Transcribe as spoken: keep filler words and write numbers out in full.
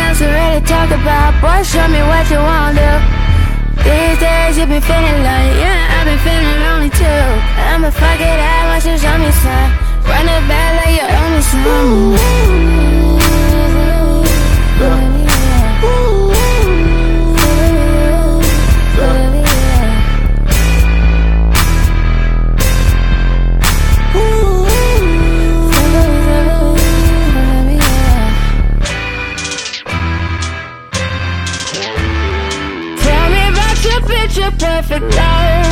else to really talk about. Boy, show me what you wanna do. These days you been feeling lonely, yeah, I've been feeling lonely too. I'ma fuck it out once you show me some. Run it back like you owe me some. Tell me about your picture perfect life.